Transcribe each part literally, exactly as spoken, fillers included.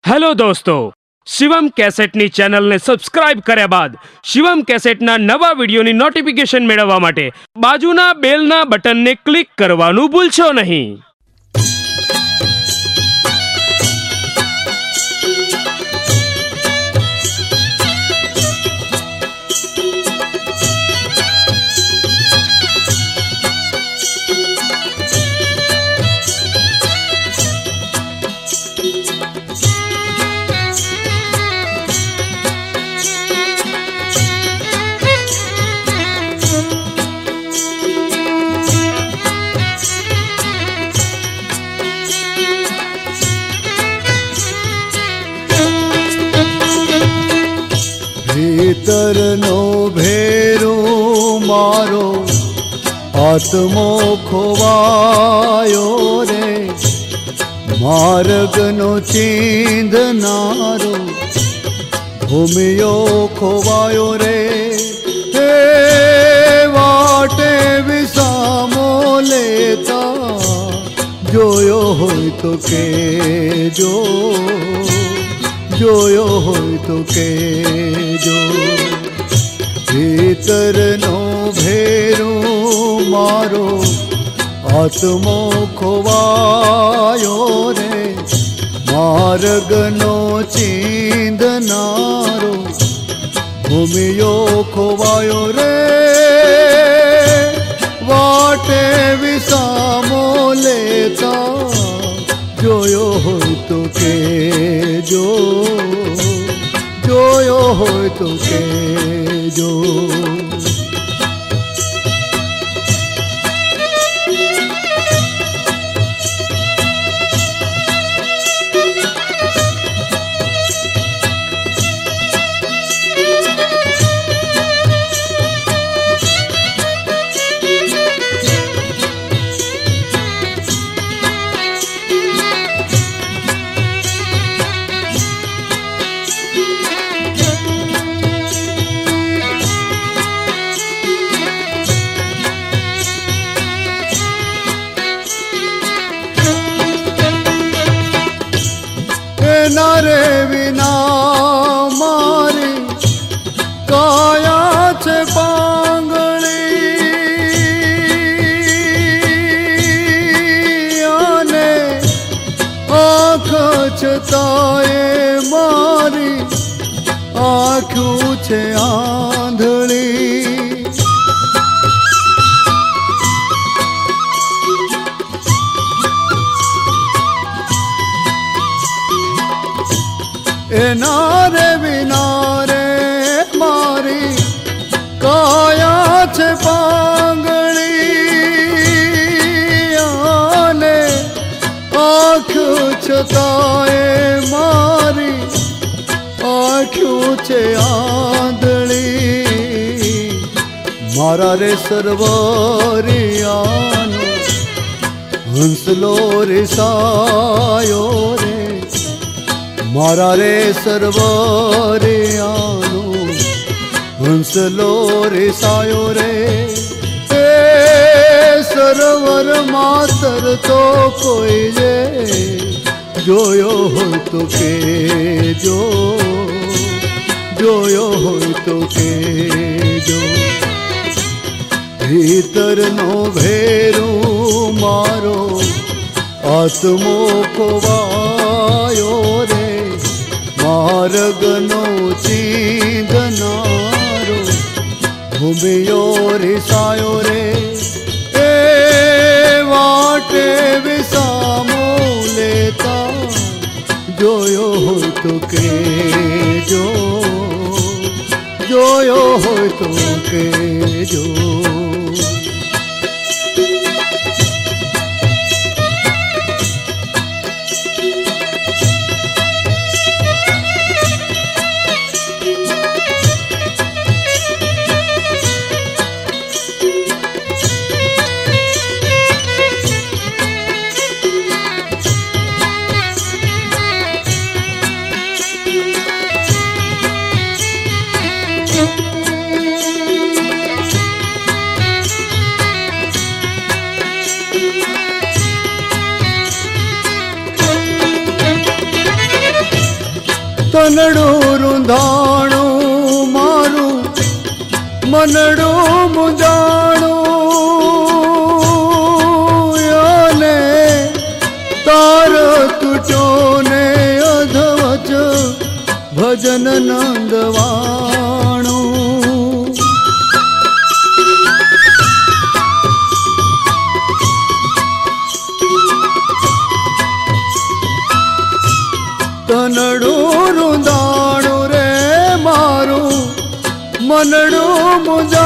Hello દોસ્તો, શિવમ કેસેટની ચેનલને subscribe કર્યા બાદ શિવમ કેસેટના નવા વિડીયોની નોટિફિકેશન મેળવવા માટે બાજુના બેલના બટનને ક્લિક કરવાનું ભૂલશો નહીં. ભીતરનો ભેરો મારો આત્મો ખોવાયો રે, માર્ગનો ચીંધનારો ભૂમિયો ખોવાયો રે. હે વાટે વિસામો લેતા જોયો હોય તો કેજો, જોયો હોય તો કેજો. ભીતરનો ભેરો મારો આત્મો ખોવાયો રે, માર્ગનો ચીંધનારો ભૂમિયો ખોવાયો રે. વાટે વિસામો લેતા જોયો હોય તો કેજો, જોયો હોય તો કેજો. નારે વિના મારી કાયા છે પાંગળી, અને આંખ છતાંય મારી આંખું છે આંધળી. એનારે વિનારે મારી કાયા છે પાંગળી, અને આંખ છતાંય મારી આંખું છે આંધળી. મારા રે સરવરિયાનો હંસલો રિસાયો રે, મારા રે સરવરિયાનો હંસલો રિસાયો રે. એ સરોવર માતર તો કોઈ જે જોયો હોય તો કેજો, જોયો હોય તો કેજો. ભીતરનો ભેરો મારો આત્મો ખોવાયો રે, માર્ગનો ચીંધનારો ભૂમિયો રિસાયો રે. એ વાટે વિસામો લેતા જોયો હોય તો કેજો, જોયો હોય તો કેજો. તનડું રૂંધાણું મારું મનડું મુંજાણું અને તાર તૂટ્યો ને અધવચ ભજન નંદવાણું તનડું રૂંધાણું રે મારું મનડું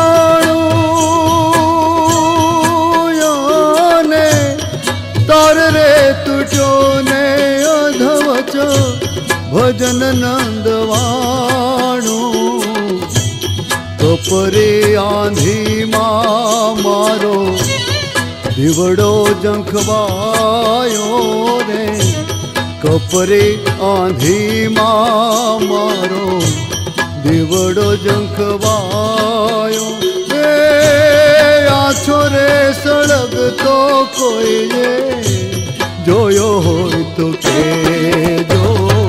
મુંજાણું ને તાર રે તૂટ્યો ને અધવચ ભજન નંદવાણું કપરે આંધીમાં મારો દીવડો ઝંખવાયો રે કપરે આંધીમાં મારો દીવડો ઝંખવાયો એ આછો રે સળગતો કોઈએ જોયો હોય તો કેજો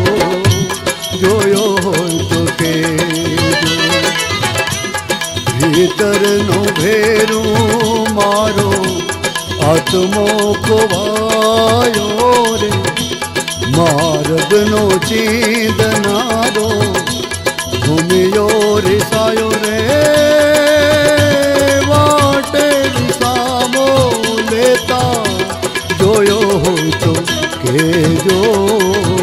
જોયો હોય તો કેજો ભીતરનો ભેરું મારો આત્મો ખોવાયો રે માર્ગનો ચીંદનારો ઘૂમ્યો રિસાયો રે વાટે વિસામો લેતા જોયો હોય તો કેજો